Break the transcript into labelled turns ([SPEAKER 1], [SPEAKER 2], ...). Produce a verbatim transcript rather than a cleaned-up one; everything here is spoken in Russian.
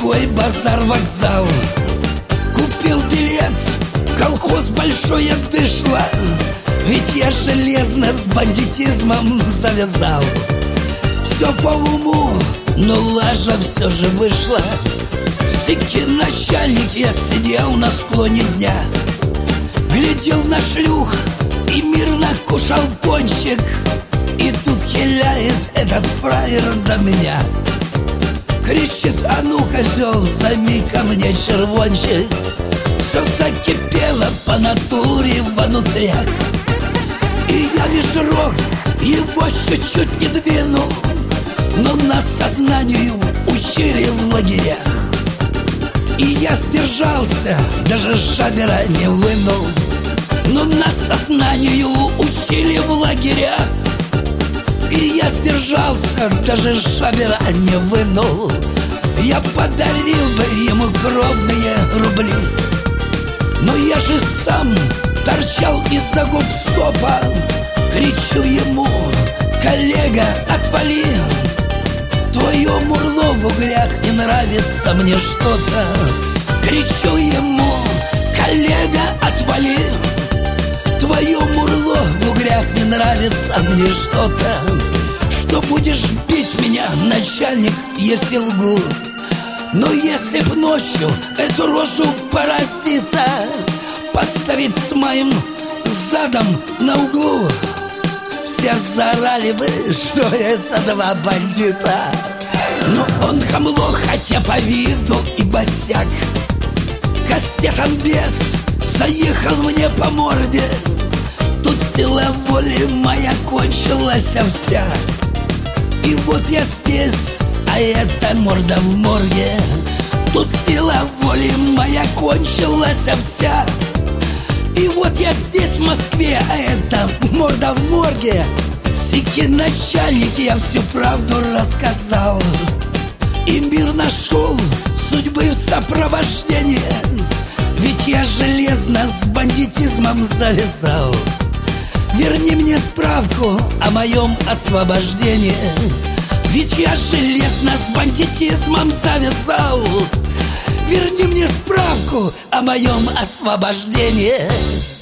[SPEAKER 1] Городской базар-вокзал. Купил билет в колхоз большое дышло, ведь я железно с бандитизмом завязал. Все по уму, но лажа все же вышла. Сики начальник, я сидел на склоне дня, глядел на шлюх и мирно кушал пончик. И тут хиляет этот фраер до меня, кричит: а ну, козел, займи ко мне червончик. Все закипело по натуре внутрях, и я меж рог его чуть-чуть не двинул. Но нас сознанию учили в лагерях, и я сдержался, даже шабера не вынул. Но нас сознанию учили в лагерях, и я сдержался, даже шабера не вынул. Я подарил бы ему кровные рубли, но я же сам торчал из-за губстопа. Кричу ему: коллега, отвали, твое мурло в угрях не нравится мне что-то. Кричу ему: коллега, отвали, твое мурло в угрях не нравится мне что-то. Что будешь бить меня, начальник, если лгу? Но если б ночью эту рожу паразита поставить с моим задом на углу, все заорали бы, что это два бандита. Но он хамло, хотя по виду и босяк, кастетом без заехал мне по морде. Тут сила воли моя кончилась вся, и вот я здесь, а это морда в морге. Тут сила воли моя кончилась вся, и вот я здесь, в Москве, а это морда в морге. Сики начальник, я всю правду рассказал, и мир нашел судьбы в сопровождении, ведь я железно с бандитизмом завязал. Верни мне справку о моем освобождении, ведь я железно с бандитизмом завязал. Верни мне справку о моем освобождении.